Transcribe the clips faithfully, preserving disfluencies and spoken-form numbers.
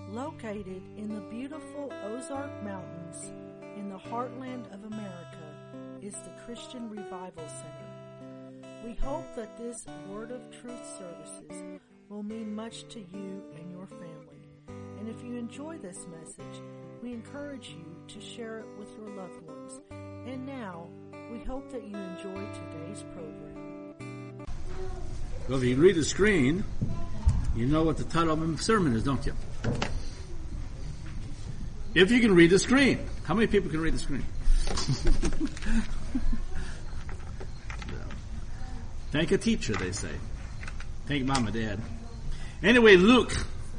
Located in the beautiful Ozark Mountains in the heartland of America is the Christian Revival Center. We hope that this Word of Truth services will mean much to you and your family. And if you enjoy this message, we encourage you to share it with your loved ones. And now, we hope that you enjoy today's program. Well, if you read the screen, you know what the title of the sermon is, don't you? If you can read the screen. How many people can read the screen? Thank a teacher, they say. Thank mom and dad. Anyway, Luke.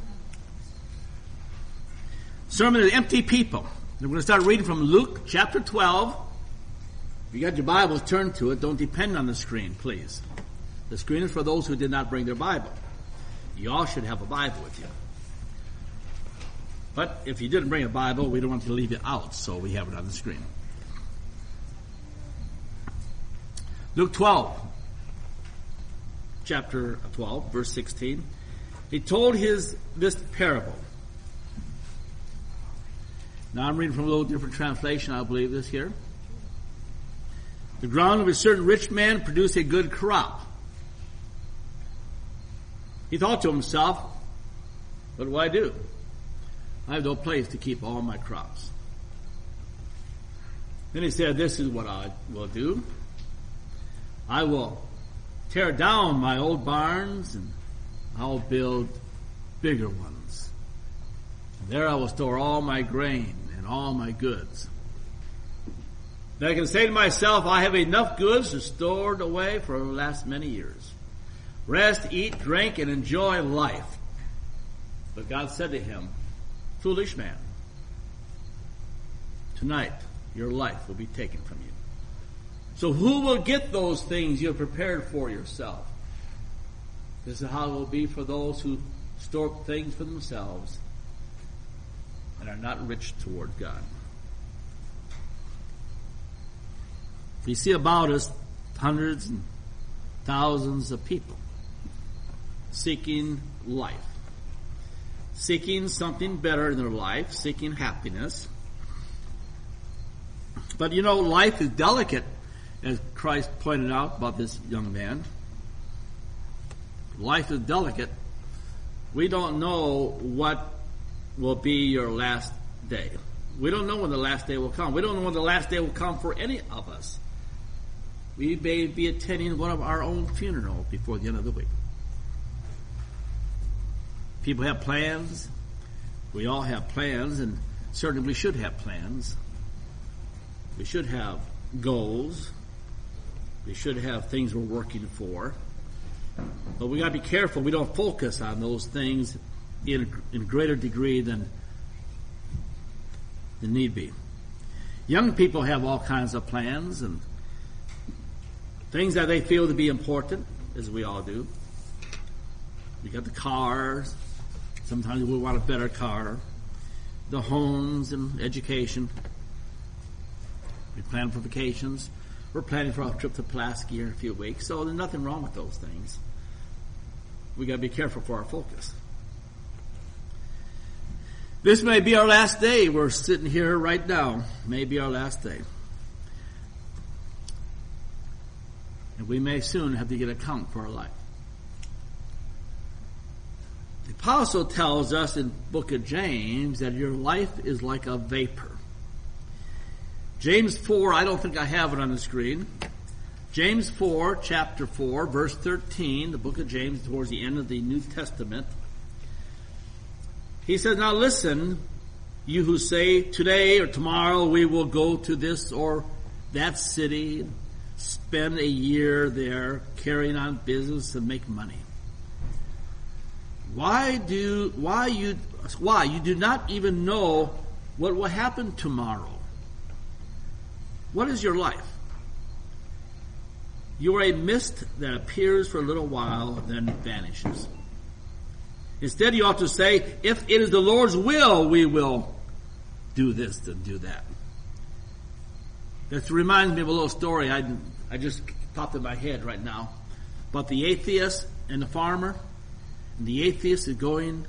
Sermon of Empty People. We're going to start reading from Luke chapter twelve. If you got your Bibles, turn to it. Don't depend on the screen, please. The screen is for those who did not bring their Bible. You all should have a Bible with you. But if you didn't bring a Bible, we don't want to leave it out, so we have it on the screen. Luke twelve, chapter twelve, verse sixteen. He told his this parable. Now I'm reading from a little different translation, I believe this here. The ground of a certain rich man produced a good crop. He thought to himself, what do I do? I have no place to keep all my crops. Then he said, this is what I will do. I will tear down my old barns and I'll build bigger ones. And there I will store all my grain and all my goods. Then I can say to myself, I have enough goods stored away for the last many years. Rest, eat, drink, and enjoy life. But God said to him, foolish man, tonight your life will be taken from you. So who will get those things you have prepared for yourself? This is how it will be for those who store up things for themselves and are not rich toward God. We see about us hundreds and thousands of people seeking life. Seeking something better in their life, seeking happiness. But you know, life is delicate, as Christ pointed out about this young man. Life is delicate. We don't know what will be your last day. We don't know when the last day will come. We don't know when the last day will come for any of us. We may be attending one of our own funerals before the end of the week. People have plans. We all have plans, and certainly we should have plans. We should have goals. We should have things we're working for. But we got to be careful we don't focus on those things in in greater degree than than need be. Young people have all kinds of plans and things that they feel to be important, as we all do. We got the cars. Sometimes we want a better car. The homes and education. We plan for vacations. We're planning for a trip to Pulaski in a few weeks. So there's nothing wrong with those things. We got to be careful for our focus. This may be our last day. We're sitting here right now. May be our last day. And we may soon have to give account for our life. The apostle tells us in the book of James that your life is like a vapor. James four, I don't think I have it on the screen. James four, chapter four, verse thirteen, the book of James towards the end of the New Testament. He says, now listen, you who say today or tomorrow we will go to this or that city, spend a year there carrying on business and make money. Why do, why you, why you do not even know what will happen tomorrow? What is your life? You are a mist that appears for a little while, then vanishes. Instead, you ought to say, if it is the Lord's will, we will do this and do that. This reminds me of a little story I, I just popped in my head right now about the atheist and the farmer. And the atheist is going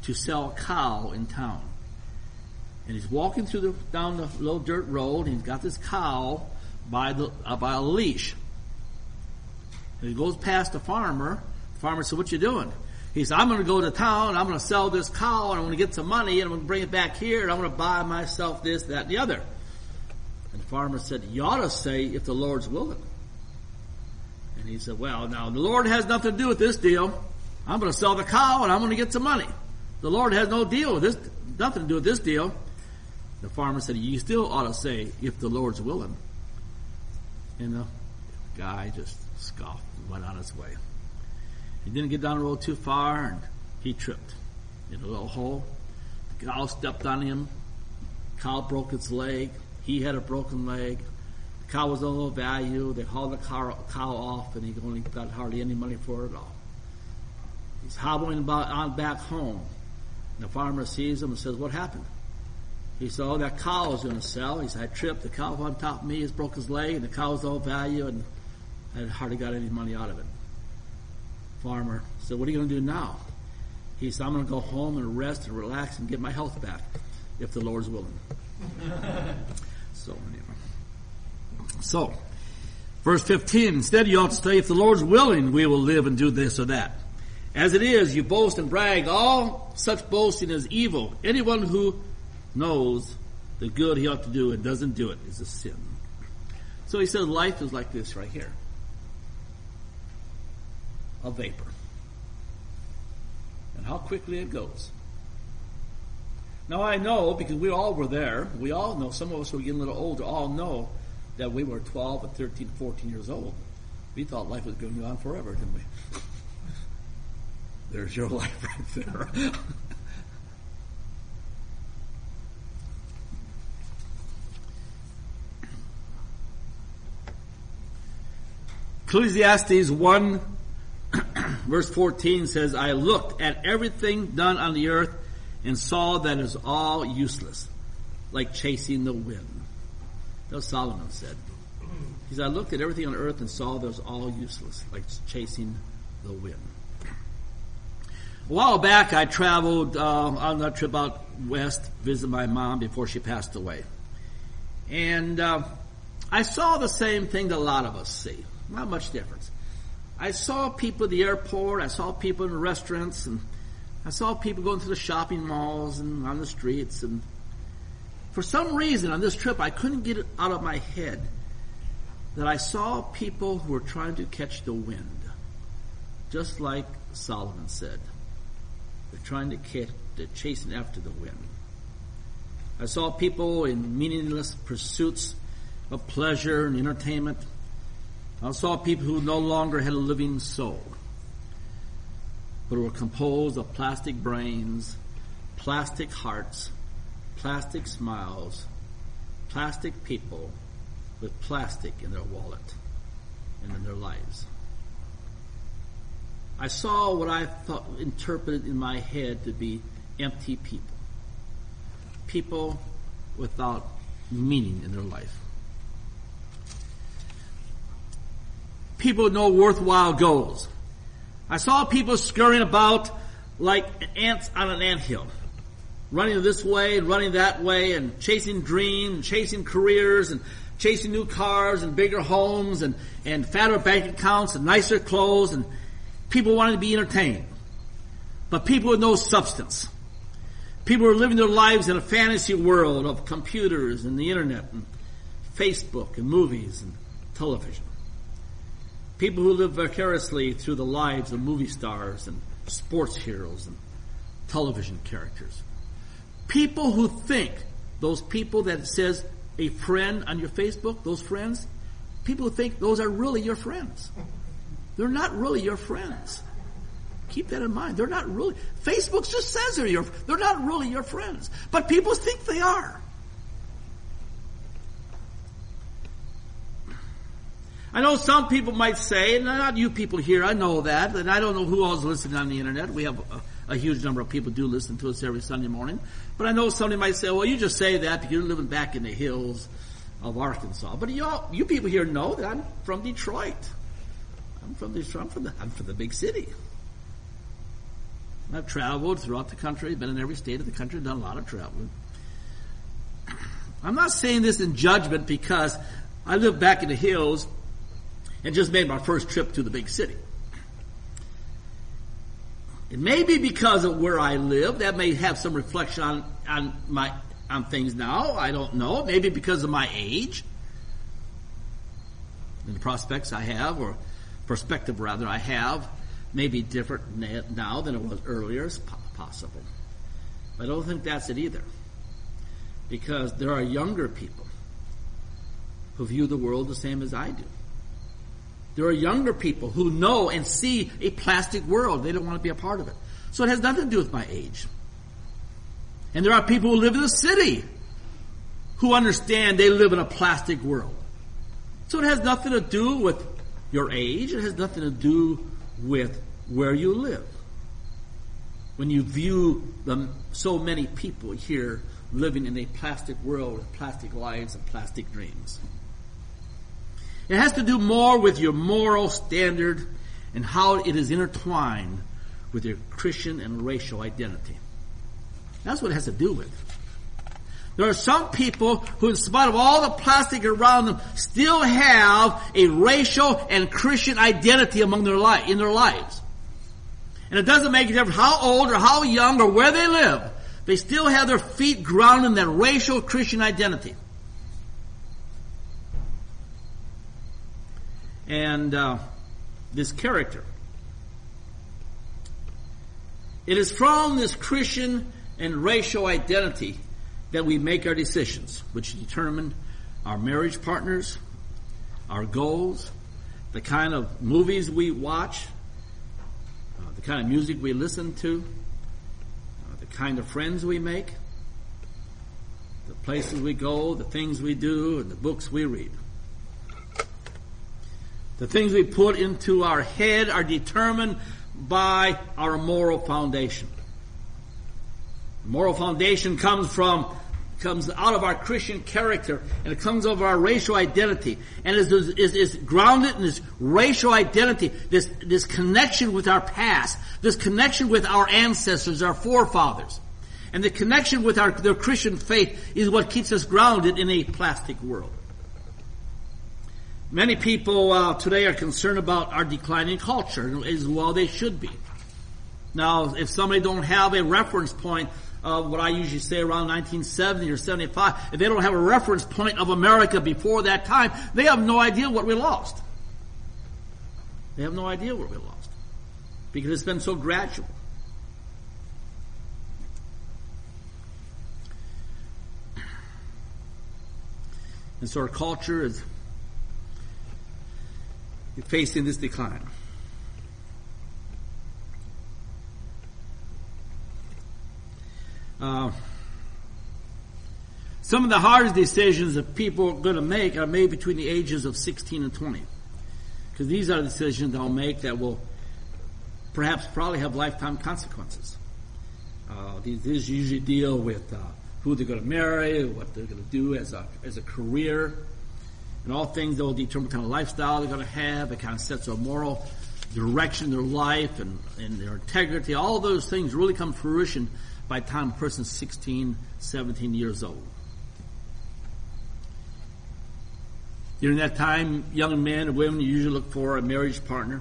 to sell a cow in town. And he's walking through the, down the little dirt road, and he's got this cow by the uh, by a leash. And he goes past the farmer. The farmer said, "What you doing?" He said, "I'm going to go to town, and I'm going to sell this cow, and I'm going to get some money, and I'm going to bring it back here, and I'm going to buy myself this, that, and the other." And the farmer said, "You ought to say, if the Lord's willing." And he said, "Well, now, the Lord has nothing to do with this deal. I'm going to sell the cow, and I'm going to get some money. The Lord has no deal with this, nothing to do with this deal." The farmer said, "You still ought to say, if the Lord's willing." And the guy just scoffed and went on his way. He didn't get down the road too far, and he tripped in a little hole. The cow stepped on him. The cow broke its leg. He had a broken leg. The cow was of no value. They hauled the cow, cow off, and he only got hardly any money for it at all. He's hobbling about on back home. And the farmer sees him and says, "What happened?" He said, "Oh, that cow was going to sell." He said, "I tripped. The cow on top of me has broke his leg, and the cow was no value, and I hardly got any money out of it." Farmer said, "What are you going to do now?" He said, "I'm going to go home and rest and relax and get my health back, if the Lord's willing." So, anyway. So, verse fifteen, instead you ought to say, "If the Lord's willing, we will live and do this or that." As it is, you boast and brag. All such boasting is evil. Anyone who knows the good he ought to do and doesn't do it is a sin. So he says life is like this right here. A vapor. And how quickly it goes. Now I know, because we all were there, we all know, some of us who are getting a little older all know that we were twelve and thirteen, fourteen years old. We thought life was going on forever, didn't we? There's your life right there. Ecclesiastes one, verse fourteen says, "I looked at everything done on the earth and saw that it is all useless, like chasing the wind." That's what Solomon said. He said, "I looked at everything on earth and saw that it was all useless, like chasing the wind." A while back, I traveled uh, on a trip out west to visit my mom before she passed away. And uh, I saw the same thing that a lot of us see. Not much difference. I saw people at the airport. I saw people in restaurants. And I saw people going through the shopping malls and on the streets. And for some reason on this trip, I couldn't get it out of my head that I saw people who were trying to catch the wind. Just like Solomon said. They're trying to catch, they're chasing after the wind. I saw people in meaningless pursuits of pleasure and entertainment. I saw people who no longer had a living soul, but were composed of plastic brains, plastic hearts, plastic smiles, plastic people with plastic in their wallet and in their lives. I saw what I thought, interpreted in my head to be empty people. People without meaning in their life. People with no worthwhile goals. I saw people scurrying about like ants on an anthill, running this way and running that way and chasing dreams and chasing careers and chasing new cars and bigger homes and, and fatter bank accounts and nicer clothes, and people wanting to be entertained. But people with no substance. People are living their lives in a fantasy world of computers and the internet and Facebook and movies and television. People who live vicariously through the lives of movie stars and sports heroes and television characters. People who think, those people that it says a friend on your Facebook, those friends, people who think those are really your friends. They're not really your friends. Keep that in mind. They're not really. Facebook just says they're your, they're not really your friends. But people think they are. I know some people might say, and not you people here, I know that, and I don't know who else is listening on the internet. We have a, a huge number of people do listen to us every Sunday morning. But I know somebody might say, well, you just say that because you're living back in the hills of Arkansas. But you all, you people here know that I'm from Detroit. I'm from Detroit. I'm from the, I'm from the big city. I've traveled throughout the country, been in every state of the country, done a lot of traveling. I'm not saying this in judgment because I live back in the hills and just made my first trip to the big city. It may be because of where I live. That may have some reflection on, on my on things now. I don't know. Maybe because of my age and the prospects I have, or perspective rather I have, may be different now than it was earlier. It's possible. But I don't think that's it either. Because there are younger people who view the world the same as I do. There are younger people who know and see a plastic world. They don't want to be a part of it. So it has nothing to do with my age. And there are people who live in the city who understand they live in a plastic world. So it has nothing to do with your age. It has nothing to do with where you live. When you view the so many people here living in a plastic world with plastic lives and plastic dreams. It has to do more with your moral standard and how it is intertwined with your Christian and racial identity. That's what it has to do with. There are some people who, in spite of all the plastic around them, still have a racial and Christian identity among their life, in their lives. And it doesn't make a difference how old or how young or where they live. They still have their feet grounded in that racial Christian identity. And uh, this character. It is from this Christian and racial identity that we make our decisions, which determine our marriage partners, our goals, the kind of movies we watch, uh, the kind of music we listen to, uh, the kind of friends we make, the places we go, the things we do, and the books we read. The things we put into our head are determined by our moral foundation. The moral foundation comes from comes out of our Christian character, and it comes out of our racial identity, and is, is, is grounded in this racial identity, this, this connection with our past, this connection with our ancestors, our forefathers. And the connection with our their Christian faith is what keeps us grounded in a plastic world. Many people uh, today are concerned about our declining culture, as well they should be. Now, if somebody don't have a reference point of what I usually say around nineteen seventy or seventy-five, if they don't have a reference point of America before that time, they have no idea what we lost. They have no idea what we lost. Because it's been so gradual. And so our culture is facing this decline. Uh, some of the hardest decisions that people are going to make are made between the ages of sixteen and twenty. Because these are the decisions they'll make that will perhaps probably have lifetime consequences. Uh, these, these usually deal with uh, who they're going to marry, what they're going to do as a as a career, and all things that will determine what kind of lifestyle they're going to have. It kind of sets a moral direction in their life and, and their integrity. All of those things really come to fruition by the time a person's sixteen, seventeen years old. During that time, young men and women usually look for a marriage partner.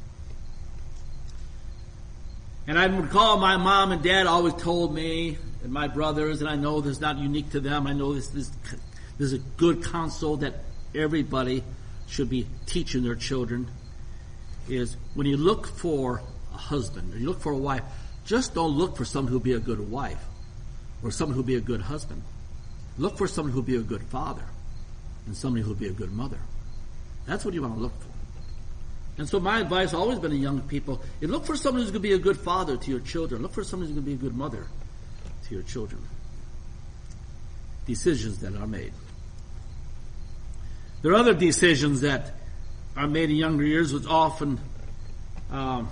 And I recall my mom and dad always told me, and my brothers, and I know this is not unique to them, I know this, this, this is a good counsel that everybody should be teaching their children, is when you look for a husband, or you look for a wife, just don't look for someone who'll be a good wife or someone who'll be a good husband. Look for someone who'll be a good father and somebody who'll be a good mother. That's what you want to look for. And so my advice has always been to young people, is look for someone who's going to be a good father to your children. Look for someone who's going to be a good mother to your children. Decisions that are made. There are other decisions that are made in younger years which often um,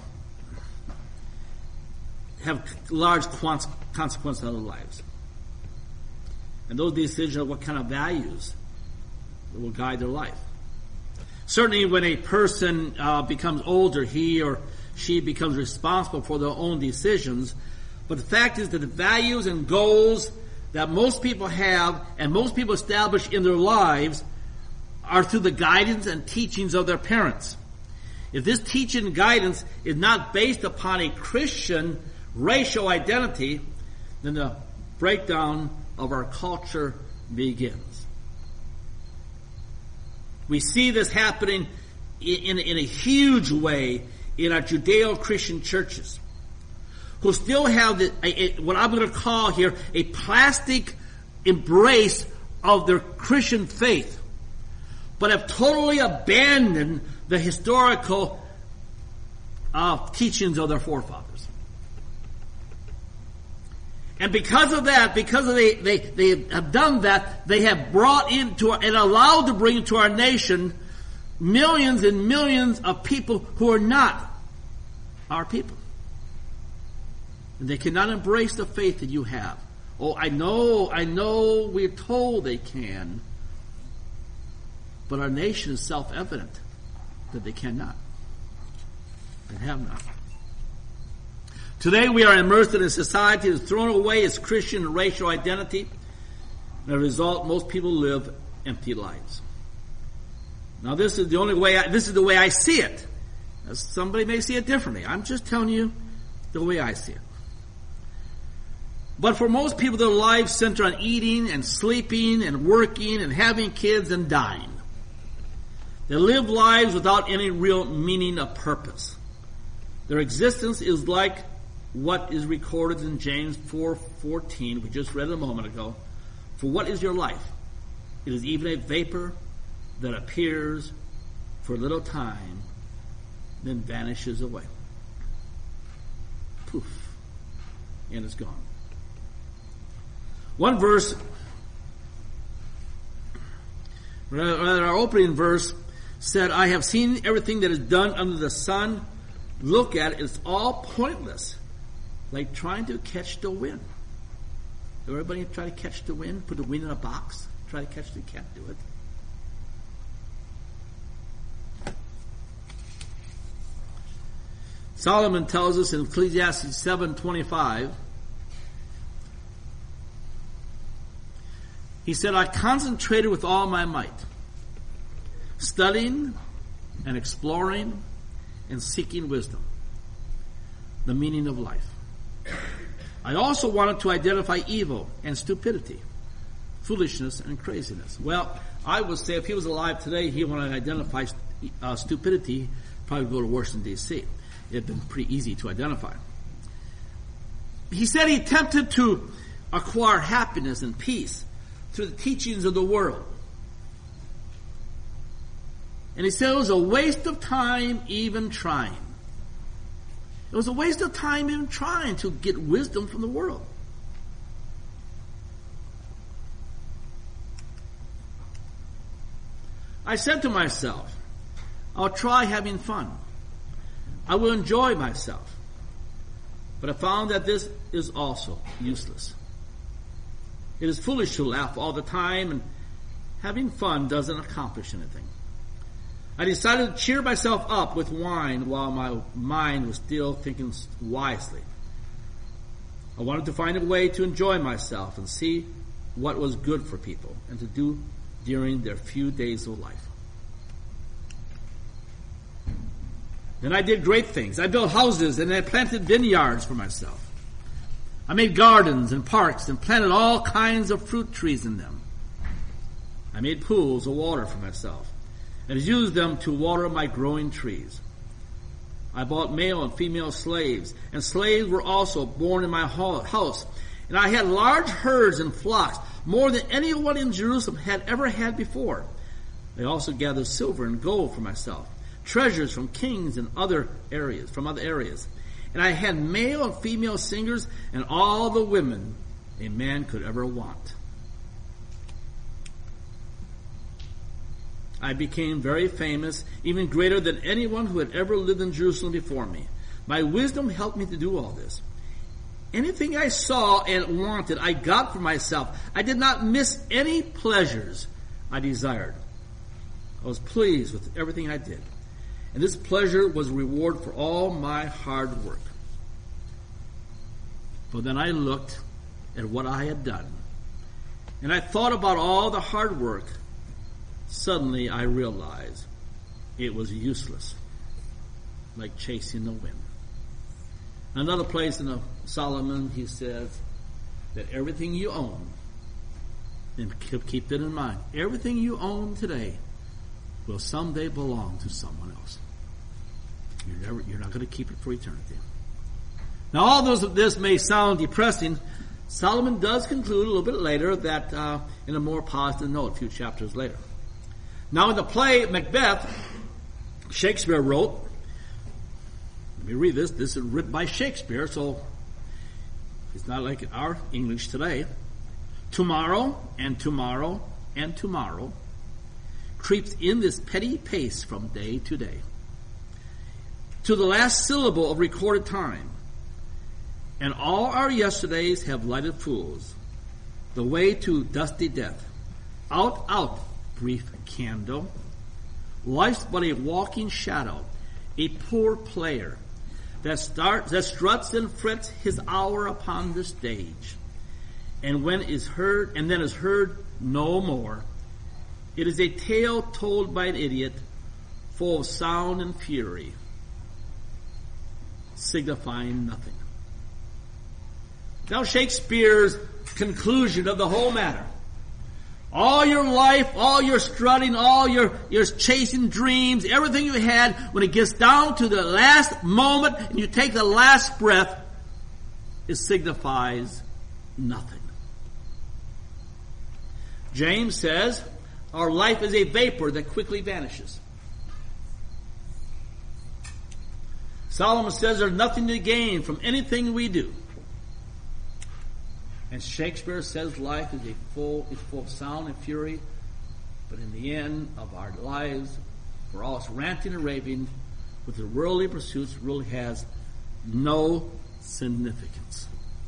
have large consequences in their lives. And those decisions are what kind of values will guide their life. Certainly when a person uh, becomes older, he or she becomes responsible for their own decisions. But the fact is that the values and goals that most people have and most people establish in their lives are through the guidance and teachings of their parents. If this teaching and guidance is not based upon a Christian racial identity, then the breakdown of our culture begins. We see this happening in, in, in a huge way in our Judeo-Christian churches, who still have the, a, a, what I'm going to call here a plastic embrace of their Christian faith, but have totally abandoned the historical uh, teachings of their forefathers. And because of that, because of they, they, they have done that, they have brought into and allowed to bring into our nation millions and millions of people who are not our people. And they cannot embrace the faith that you have. Oh, I know, I know we're told they can. But our nation is self-evident that they cannot. They have not. Today we are immersed in a society that has thrown away its Christian and racial identity. And as a result, most people live empty lives. Now this is the only way, I, this is the way I see it. Now, somebody may see it differently. I'm just telling you the way I see it. But for most people, their lives center on eating and sleeping and working and having kids and dying. They live lives without any real meaning of purpose. Their existence is like what is recorded in James four fourteen, we just read a moment ago. For what is your life? It is even a vapor that appears for a little time, then vanishes away. Poof. And it's gone. One verse, rather our opening verse, said, I have seen everything that is done under the sun. Look at it. It's all pointless. Like trying to catch the wind. Everybody try to catch the wind? Put the wind in a box? Try to catch it. You can't do it. Solomon tells us in Ecclesiastes seven twenty-five, he said, I concentrated with all my might, studying and exploring and seeking wisdom, the meaning of life. I also wanted to identify evil and stupidity, foolishness and craziness. Well, I would say if he was alive today, he wanted to identify uh, stupidity, probably go to Washington, D C It had been pretty easy to identify. He said he attempted to acquire happiness and peace through the teachings of the world. And he said it was a waste of time even trying. It was a waste of time even trying to get wisdom from the world. I said to myself, I'll try having fun. I will enjoy myself. But I found that this is also useless. It is foolish to laugh all the time, and having fun doesn't accomplish anything. I decided to cheer myself up with wine while my mind was still thinking wisely. I wanted to find a way to enjoy myself and see what was good for people and to do during their few days of life. Then I did great things. I built houses and I planted vineyards for myself. I made gardens and parks and planted all kinds of fruit trees in them. I made pools of water for myself and used them to water my growing trees. I bought male and female slaves, and slaves were also born in my house. And I had large herds and flocks, more than anyone in Jerusalem had ever had before. I also gathered silver and gold for myself, treasures from kings and other areas, from other areas. And I had male and female singers and all the women a man could ever want. I became very famous, even greater than anyone who had ever lived in Jerusalem before me. My wisdom helped me to do all this. Anything I saw and wanted, I got for myself. I did not miss any pleasures I desired. I was pleased with everything I did. And this pleasure was reward for all my hard work. But then I looked at what I had done, and I thought about all the hard work. Suddenly I realized it was useless, like chasing the wind. Another place in the Solomon, he says that everything you own, and keep that in mind, everything you own today will someday belong to someone else. You're never, you're not going to keep it for eternity. Now, although this may sound depressing, Solomon does conclude a little bit later that uh, in a more positive note, a few chapters later. Now, in the play Macbeth, Shakespeare wrote, let me read this. This is written by Shakespeare, so it's not like our English today. Tomorrow and tomorrow and tomorrow creeps in this petty pace from day to day, to the last syllable of recorded time. And all our yesterdays have lighted fools, the way to dusty death. Out, out, brief candle. Life's but a walking shadow, a poor player that starts, that struts and frets his hour upon the stage. And when is heard, and then is heard no more. It is a tale told by an idiot, full of sound and fury, signifying nothing. Now Shakespeare's conclusion of the whole matter. All your life, all your strutting, all your, your chasing dreams, everything you had, when it gets down to the last moment and you take the last breath, it signifies nothing. James says, our life is a vapor that quickly vanishes. Solomon says there's nothing to gain from anything we do. And Shakespeare says life is a full, is full of sound and fury, but in the end of our lives, for all us ranting and raving with the worldly pursuits, really has no significance.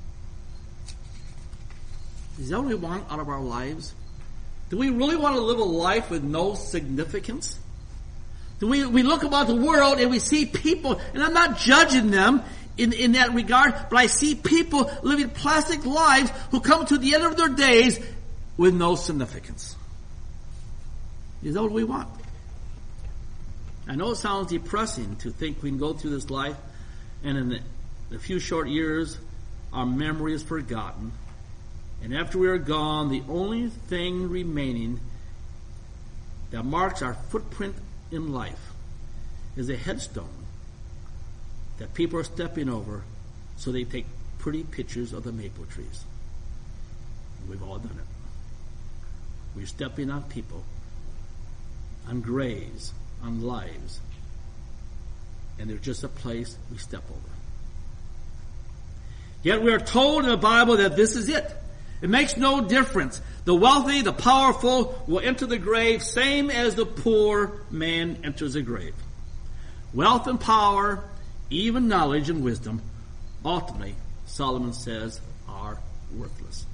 Is that what we want out of our lives? Do we really want to live a life with no significance? Do we, we look about the world and we see people, and I'm not judging them in, in that regard, but I see people living plastic lives who come to the end of their days with no significance. Is that what we want? I know it sounds depressing to think we can go through this life and in the, the few short years our memory is forgotten. And after we are gone, the only thing remaining that marks our footprint in life is a headstone that people are stepping over so they take pretty pictures of the maple trees. We've all done it. We're stepping on people, on graves, on lives, and they're just a place we step over. Yet we are told in the Bible that this is it. It makes no difference. The wealthy, the powerful will enter the grave, same as the poor man enters the grave. Wealth and power, even knowledge and wisdom, ultimately, Solomon says, are worthless.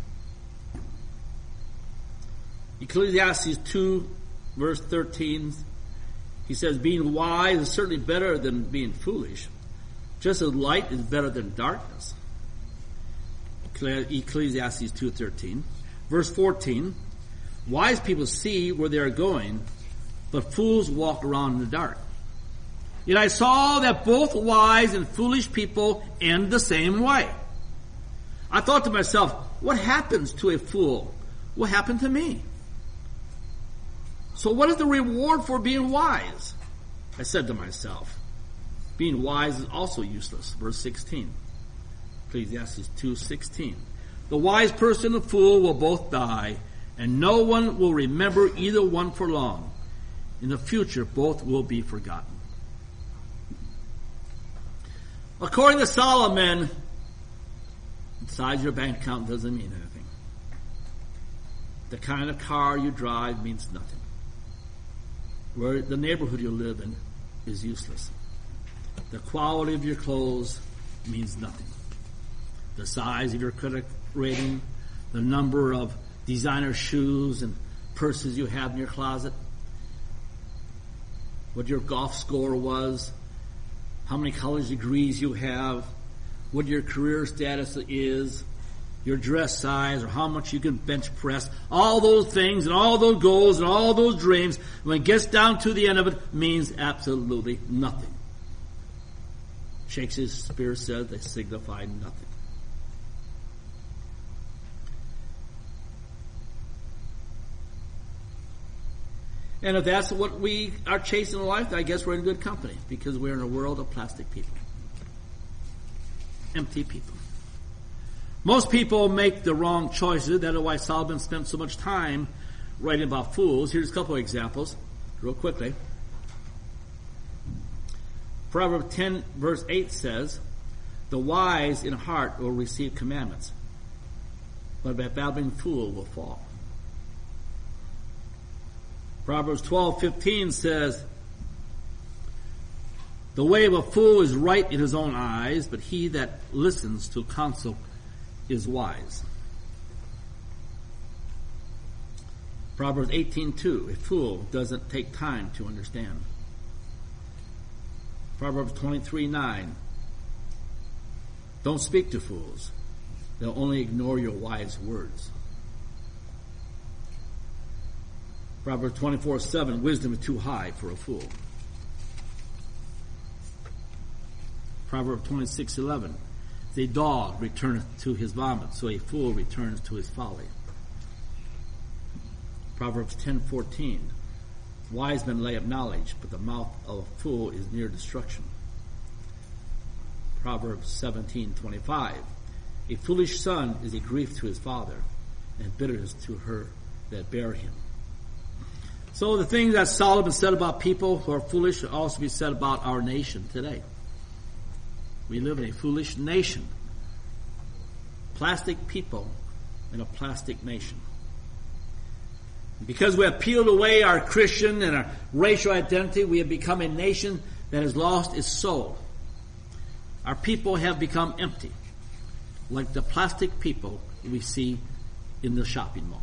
Ecclesiastes two, verse thirteen, he says, being wise is certainly better than being foolish, just as light is better than darkness. Ecclesiastes two thirteen. Verse fourteen, wise people see where they are going, but fools walk around in the dark. Yet I saw that both wise and foolish people end the same way. I thought to myself, what happens to a fool? What happened to me? So what is the reward for being wise? I said to myself, being wise is also useless. Verse sixteen. Ecclesiastes two sixteen. The wise person and the fool will both die, and no one will remember either one for long. In the future, both will be forgotten. According to Solomon, the size of your bank account doesn't mean anything. The kind of car you drive means nothing. Where the neighborhood you live in is useless. The quality of your clothes means nothing. The size of your credit rating, the number of designer shoes and purses you have in your closet. what your golf score was, how many college degrees you have, what your career status is, your dress size, or how much you can bench press. All those things and all those goals and all those dreams, when it gets down to the end of it, means absolutely nothing. Shakespeare said they signify nothing. And if that's what we are chasing in life, I guess we're in good company, because we're in a world of plastic people. Empty people. Most people make the wrong choices. That's why Solomon spent so much time writing about fools. Here's a couple of examples, real quickly. Proverbs ten, verse eight says, "The wise in heart will receive commandments, but a babbling fool will fall." Proverbs twelve fifteen says, "The way of a fool is right in his own eyes, but he that listens to counsel is wise." Proverbs eighteen two, "A fool doesn't take time to understand." Proverbs twenty-three nine, "Don't speak to fools. They'll only ignore your wise words." Proverbs twenty-four seven, "Wisdom is too high for a fool." Proverbs twenty-six eleven, "The dog returneth to his vomit, so a fool returns to his folly." Proverbs ten fourteen, "Wise men lay up knowledge, but the mouth of a fool is near destruction." Proverbs seventeen twenty-five, "A foolish son is a grief to his father, and bitterness to her that bear him." So the things that Solomon said about people who are foolish should also be said about our nation today. We live in a foolish nation. Plastic people in a plastic nation. Because we have peeled away our Christian and our racial identity, we have become a nation that has lost its soul. Our people have become empty, like the plastic people we see in the shopping mall.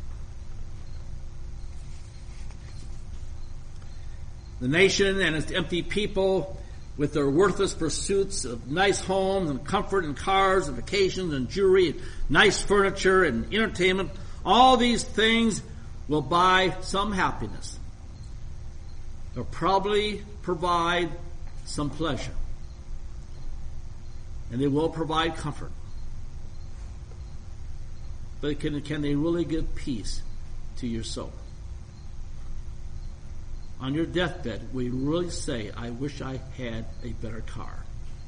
The nation and its empty people, with their worthless pursuits of nice homes and comfort and cars and vacations and jewelry and nice furniture and entertainment, all these things will buy some happiness. They'll probably provide some pleasure. And they will provide comfort. But can, can they really give peace to your soul? On your deathbed, will you really say, "I wish I had a better car"?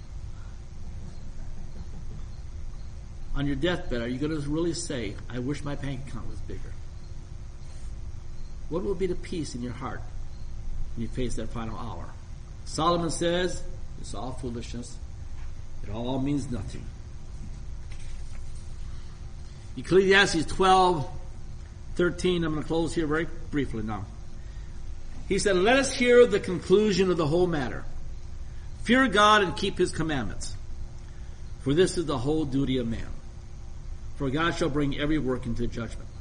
On your deathbed, are you going to really say, "I wish my bank account was bigger"? What will be the peace in your heart when you face that final hour? Solomon says, it's all foolishness. It all means nothing. Ecclesiastes twelve thirteen, I'm going to close here very briefly now. He said, "Let us hear the conclusion of the whole matter. Fear God and keep his commandments. For this is the whole duty of man. For God shall bring every work into judgment."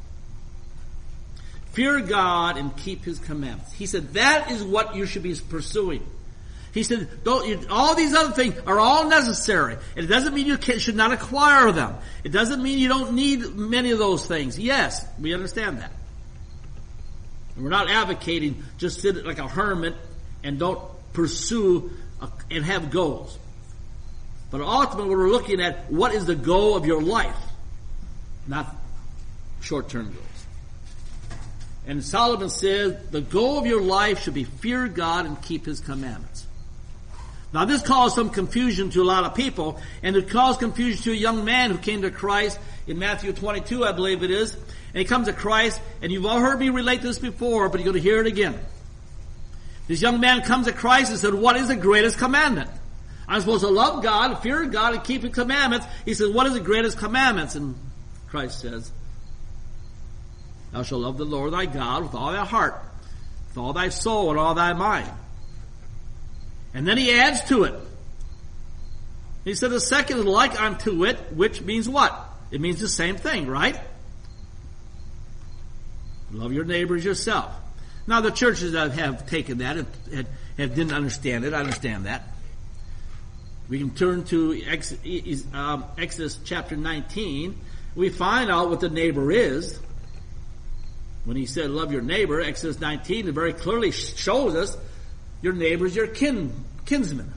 Fear God and keep his commandments. He said that is what you should be pursuing. He said, don't, all these other things are all necessary. It doesn't mean you can, should not acquire them. It doesn't mean you don't need many of those things. Yes, we understand that. And we're not advocating just sit like a hermit and don't pursue a, and have goals. But ultimately we're looking at what is the goal of your life, not short-term goals. And Solomon says the goal of your life should be fear God and keep his commandments. Now this caused some confusion to a lot of people, and it caused confusion to a young man who came to Christ in Matthew twenty-two, I believe it is. And he comes to Christ, and you've all heard me relate this before, but you're going to hear it again. This young man comes to Christ and said, "What is the greatest commandment?" I'm supposed to love God, fear God, and keep his commandments. He says, "What is the greatest commandments?" And Christ says, "Thou shalt love the Lord thy God with all thy heart, with all thy soul, and all thy mind." And then he adds to it. He said the second is like unto it, which means what? It means the same thing, right? Love your neighbor as yourself. Now, the churches that have taken that have, have, have didn't understand it. I understand that. We can turn to Exodus, um, Exodus chapter nineteen. We find out what the neighbor is. When he said, love your neighbor, Exodus nineteen, it very clearly shows us your neighbor is your kin, kinsman.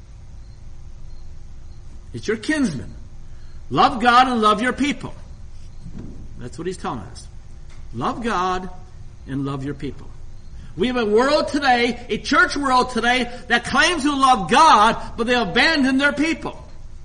It's your kinsman. Love God and love your people. That's what he's telling us. Love God and love your people. We have a world today, a church world today, that claims to love God, but they abandon their people.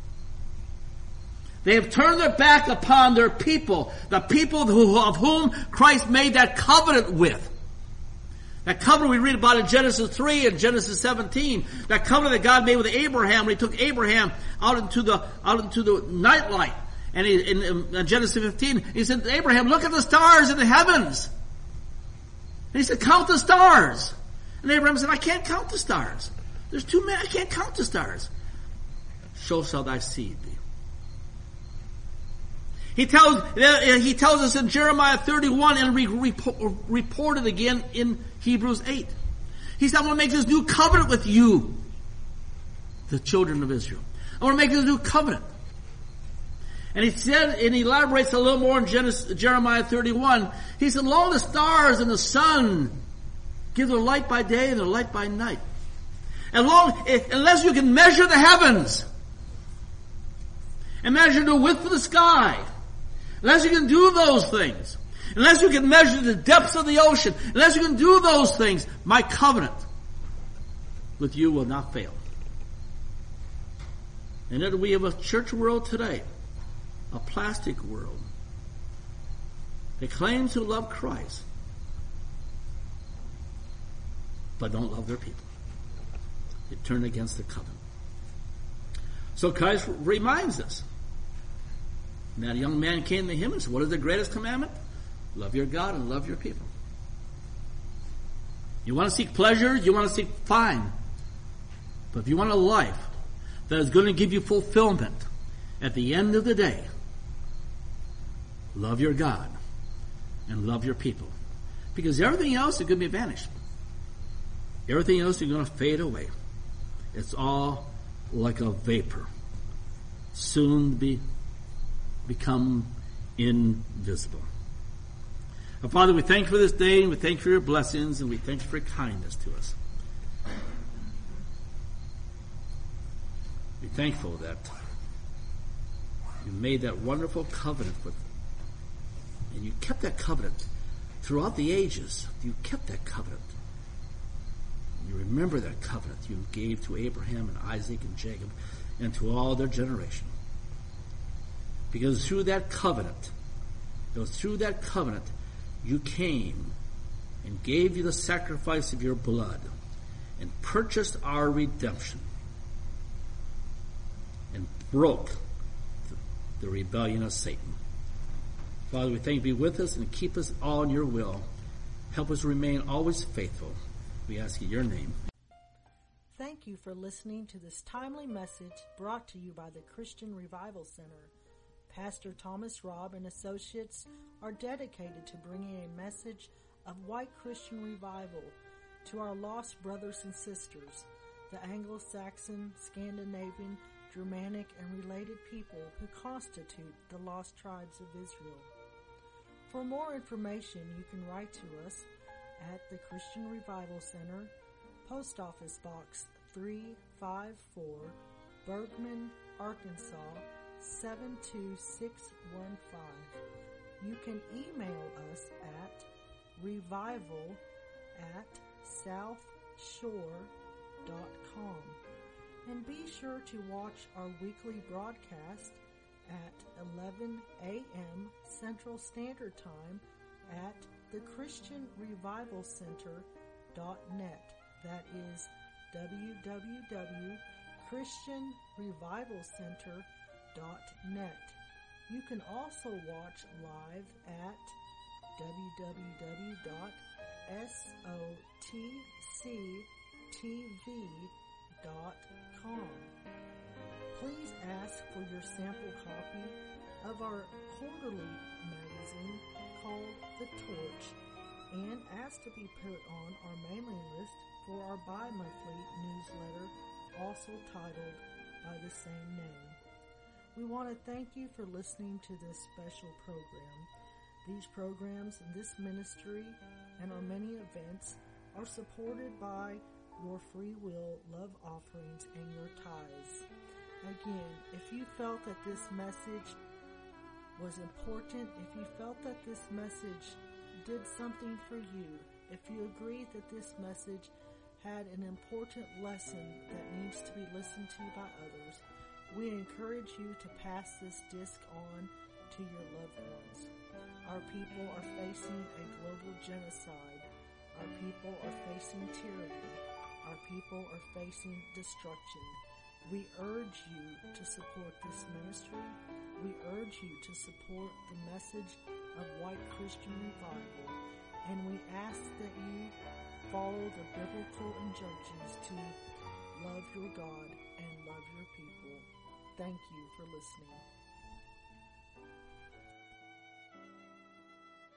They have turned their back upon their people, the people who, of whom Christ made that covenant with. That covenant we read about in Genesis three and Genesis seventeen. That covenant that God made with Abraham when he took Abraham out into the, out into the nightlight. And he, in, in Genesis fifteen, he said, Abraham, look at the stars in the heavens. And he said, count the stars. And Abraham said, I can't count the stars. There's too many, I can't count the stars. So shall thy seed be. He tells, he tells us in Jeremiah thirty-one and re, re, reported again in Hebrews eight. He said, I want to make this new covenant with you, the children of Israel. I want to make this new covenant. And he said, and he elaborates a little more in Genesis, Jeremiah thirty-one. He said, lo, the stars and the sun give their light by day and their light by night. And long, unless you can measure the heavens and measure the width of the sky, unless you can do those things, unless you can measure the depths of the ocean, unless you can do those things, my covenant with you will not fail. And that we have a church world today, a plastic world, that claims to love Christ, but don't love their people. They turn against the covenant. So Christ reminds us. And that young man came to him and said, what is the greatest commandment? Love your God and love your people. You want to seek pleasure? You want to seek fine. But if you want a life that is going to give you fulfillment at the end of the day, love your God and love your people. Because everything else is going to be vanished. Everything else is going to fade away. It's all like a vapor. Soon be become invisible. Now, Father, we thank you for this day, and we thank you for your blessings, and we thank you for your kindness to us. We're thankful that you made that wonderful covenant with them. And you kept that covenant throughout the ages. You kept that covenant. And you remember that covenant you gave to Abraham and Isaac and Jacob and to all their generation. Because through that covenant, it was through that covenant you came and gave you the sacrifice of your blood and purchased our redemption and broke the rebellion of Satan. Father, we thank you. Be with us and keep us all in your will. Help us remain always faithful. We ask in your name. Thank you for listening to this timely message brought to you by the Christian Revival Center. Pastor Thomas Robb and Associates are dedicated to bringing a message of white Christian revival to our lost brothers and sisters, the Anglo-Saxon, Scandinavian, Germanic, and related people who constitute the lost tribes of Israel. For more information, you can write to us at the Christian Revival Center, Post Office Box three five four, Bergman, Arkansas, seven two six one five. You can email us at revival at southshore dot com. And be sure to watch our weekly broadcast at eleven a.m. Central Standard Time at the Christian Revival Center dot net. That is w w w dot christian revival center dot net. You can also watch live at w w w dot sotc t v dot com. Please ask for your sample copy of our quarterly magazine called The Torch, and ask to be put on our mailing list for our bi-monthly newsletter, also titled by the same name. We want to thank you for listening to this special program. These programs and this ministry and our many events are supported by your free will love offerings and your tithes. Again, if you felt that this message was important, if you felt that this message did something for you, if you agree that this message had an important lesson that needs to be listened to by others, we encourage you to pass this disc on to your loved ones. Our people are facing a global genocide. Our people are facing tyranny. Our people are facing destruction. We urge you to support this ministry. We urge you to support the message of White Christian Revival. And we ask that you follow the biblical injunctions to love your God and love your people. Thank you for listening.